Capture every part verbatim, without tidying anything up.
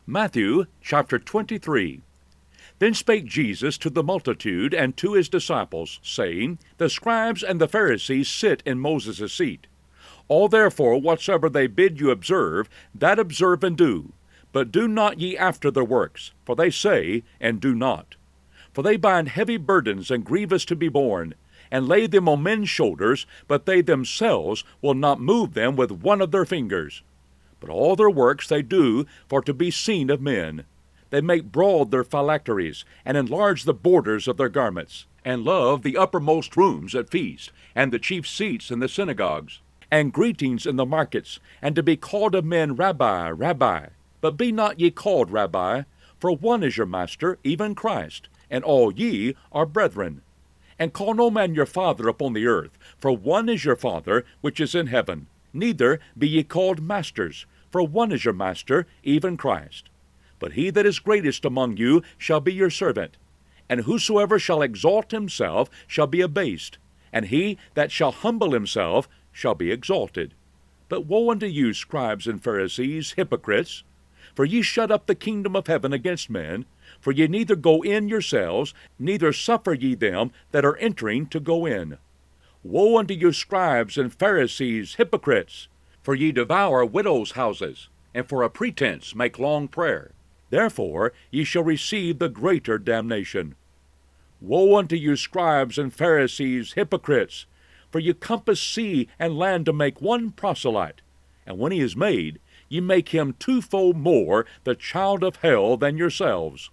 Matthew chapter twenty-three. Then spake Jesus to the multitude and to his disciples, saying, The scribes and the Pharisees sit in Moses' seat. All therefore whatsoever they bid you observe, that observe and do. But do not ye after their works, for they say, and do not. For they bind heavy burdens and grievous to be borne, and lay them on men's shoulders, but they themselves will not move them with one of their fingers. But all their works they do for to be seen of men. They make broad their phylacteries, and enlarge the borders of their garments, and love the uppermost rooms at feast, and the chief seats in the synagogues, and greetings in the markets, and to be called of men, Rabbi, Rabbi. But be not ye called Rabbi, for one is your master, even Christ, and all ye are brethren. And call no man your father upon the earth, for one is your Father, which is in heaven. Neither be ye called masters, for one is your master, even Christ. But he that is greatest among you shall be your servant. And whosoever shall exalt himself shall be abased, and he that shall humble himself shall be exalted. But woe unto you, scribes and Pharisees, hypocrites! For ye shut up the kingdom of heaven against men, for ye neither go in yourselves, neither suffer ye them that are entering to go in. Woe unto you, scribes and Pharisees, hypocrites! For ye devour widows' houses, and for a pretense make long prayer. Therefore ye shall receive the greater damnation. Woe unto you, scribes and Pharisees, hypocrites! For ye compass sea and land to make one proselyte, and when he is made, ye make him twofold more the child of hell than yourselves.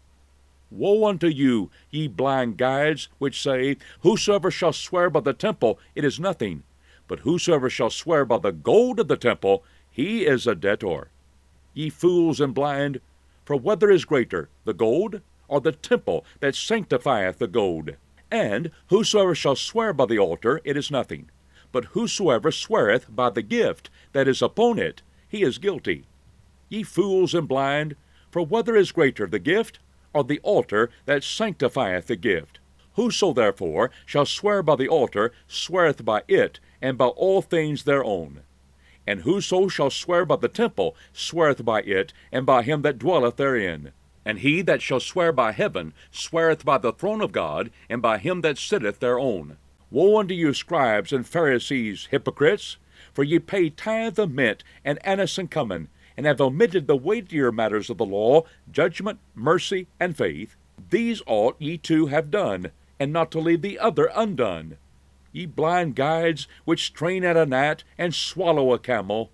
Woe unto you, ye blind guides, which say, Whosoever shall swear by the temple, it is nothing, but whosoever shall swear by the gold of the temple, he is a debtor. Ye fools and blind, for whether is greater, the gold, or the temple that sanctifieth the gold? And whosoever shall swear by the altar, it is nothing, but whosoever sweareth by the gift that is upon it, he is guilty. Ye fools and blind, for whether is greater, the gift, or the altar that sanctifieth the gift? Whoso therefore shall swear by the altar sweareth by it, and by all things thereon. And whoso shall swear by the temple sweareth by it, and by him that dwelleth therein. And he that shall swear by heaven sweareth by the throne of God, and by him that sitteth thereon. Woe unto you, scribes and Pharisees, hypocrites! For ye pay tithe of mint and anise and cummin, and have omitted the weightier matters of the law, judgment, mercy, and faith. These ought ye to have done, and not to leave the other undone. Ye blind guides, which strain at a gnat, and swallow a camel.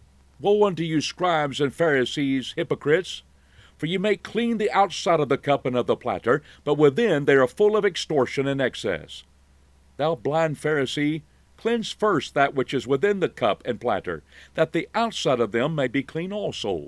Woe unto you, scribes and Pharisees, hypocrites! For ye make clean the outside of the cup and of the platter, but within they are full of extortion and excess. Thou blind Pharisee, cleanse first that which is within the cup and platter, that the outside of them may be clean also.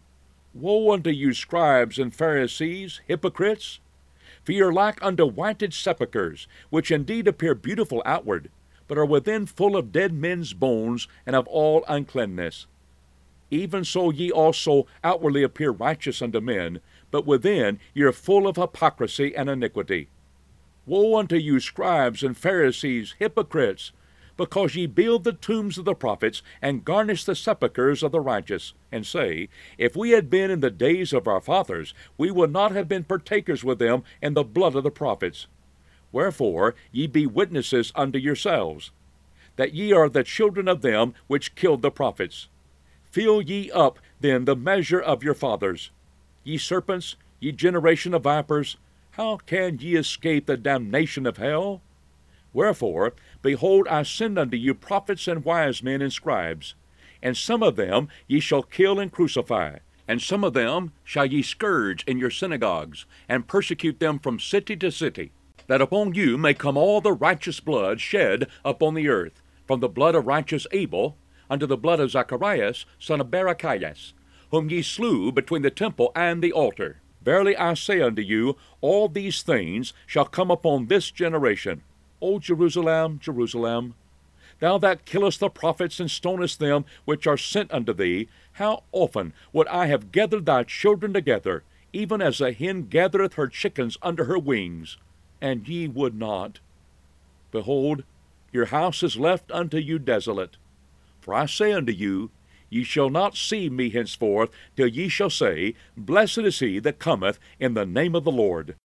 Woe unto you, scribes and Pharisees, hypocrites! For ye are like unto whited sepulchres, which indeed appear beautiful outward, but are within full of dead men's bones and of all uncleanness. Even so ye also outwardly appear righteous unto men, but within ye are full of hypocrisy and iniquity. Woe unto you, scribes and Pharisees, hypocrites! Because ye build the tombs of the prophets, and garnish the sepulchres of the righteous, and say, If we had been in the days of our fathers, we would not have been partakers with them in the blood of the prophets. Wherefore ye be witnesses unto yourselves, that ye are the children of them which killed the prophets. Fill ye up then the measure of your fathers. Ye serpents, ye generation of vipers, how can ye escape the damnation of hell? Wherefore, behold, I send unto you prophets and wise men and scribes, and some of them ye shall kill and crucify, and some of them shall ye scourge in your synagogues, and persecute them from city to city, that upon you may come all the righteous blood shed upon the earth, from the blood of righteous Abel unto the blood of Zacharias, son of Barachias, whom ye slew between the temple and the altar. Verily I say unto you, all these things shall come upon this generation. O Jerusalem, Jerusalem, thou that killest the prophets and stonest them which are sent unto thee, how often would I have gathered thy children together, even as a hen gathereth her chickens under her wings, and ye would not. Behold, your house is left unto you desolate. For I say unto you, Ye shall not see me henceforth, till ye shall say, Blessed is he that cometh in the name of the Lord.